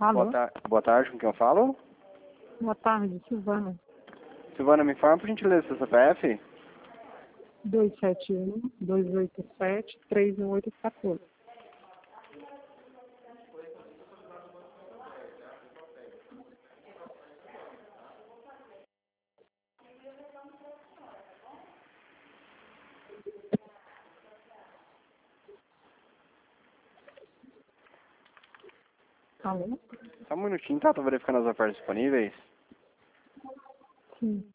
Alô? Boa tarde, com quem eu falo? Boa tarde, Silvana. Silvana, me informa por gentileza seu CPF? 271-287-31814. Alô? Só um minutinho, tá? Tô verificando as ofertas disponíveis. Sim.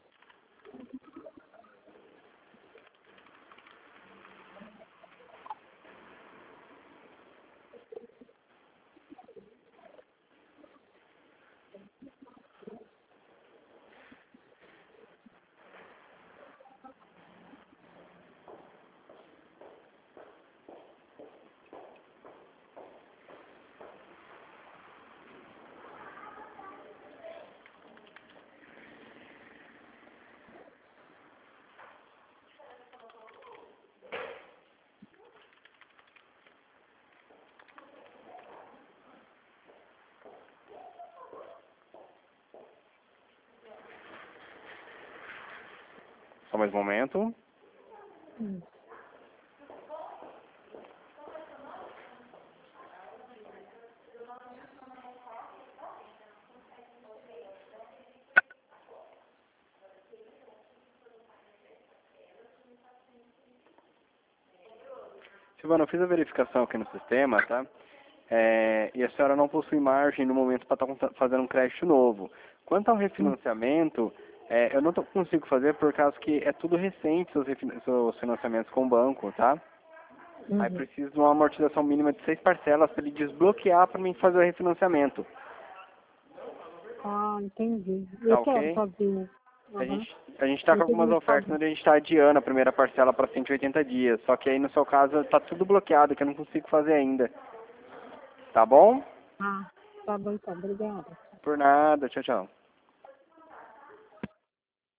Só mais um momento. Sim. Silvana, eu fiz a verificação aqui no sistema, tá? E a senhora não possui margem no momento para estar fazendo um crédito novo. Quanto ao refinanciamento, eu não consigo fazer por causa que é tudo recente seus financiamentos com o banco, tá? Aí preciso de uma amortização mínima de 6 parcelas para ele desbloquear para mim fazer o refinanciamento. Ah, entendi. Tá Eu quero ok? fazer. A Aham. gente, a gente tá com Eu algumas queria ofertas fazer. onde a gente está adiando a primeira parcela para 180 dias. Só que aí no seu caso tá tudo bloqueado, que eu não consigo fazer ainda. Tá bom? Ah, tá bom então. Obrigada. Por nada. Tchau, tchau.